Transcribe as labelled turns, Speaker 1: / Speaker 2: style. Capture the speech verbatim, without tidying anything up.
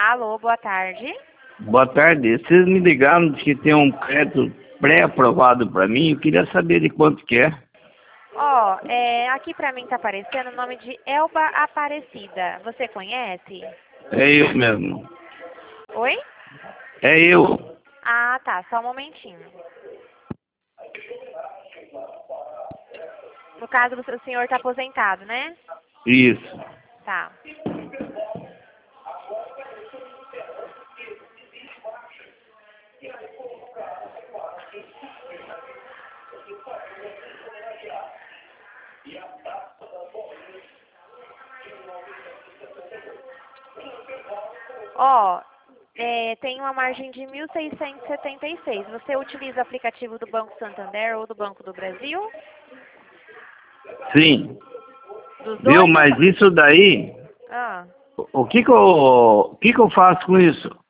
Speaker 1: Alô, boa tarde.
Speaker 2: Boa tarde. Vocês me ligaram de que tem um crédito pré-aprovado para mim. Eu queria saber de quanto que é.
Speaker 1: Ó, é, aqui pra mim tá aparecendo o nome de Elba Aparecida. Você conhece?
Speaker 2: É eu mesmo.
Speaker 1: Oi?
Speaker 2: É eu.
Speaker 1: Ah, tá. Só um momentinho. No caso, o senhor tá aposentado, né?
Speaker 2: Isso.
Speaker 1: Tá. Ó, é, tem uma margem de mil seiscentos e setenta e seis. Você utiliza o aplicativo do Banco Santander ou do Banco do Brasil?
Speaker 2: Sim.
Speaker 1: Dos
Speaker 2: Viu?
Speaker 1: dois?
Speaker 2: Mas isso daí,
Speaker 1: Ah.
Speaker 2: o que que eu, o que que eu faço com isso?